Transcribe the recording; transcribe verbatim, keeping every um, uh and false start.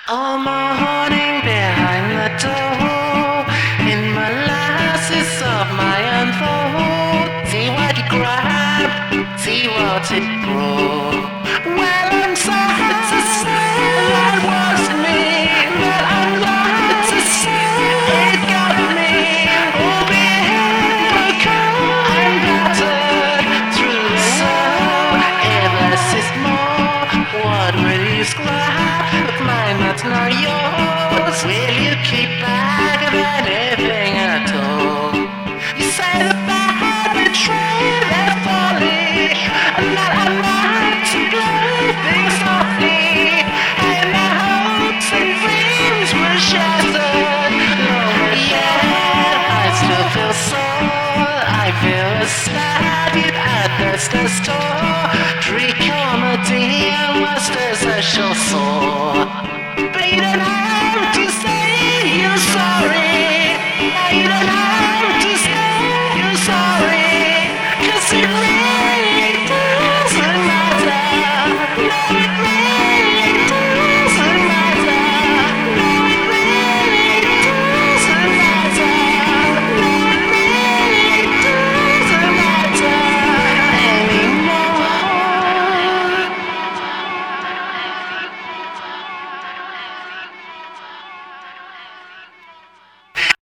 All morning behind the door, in molasses of my unfold. See what you grab, see what it grow. Well, I'm sorry, it's a sin. That wasn't me, but I'm lost. It's a sin, it got me. Oh, behave, I'm battered through the sun. If less is more, what will you scribe? But mine, that's not yours. Will you keep back?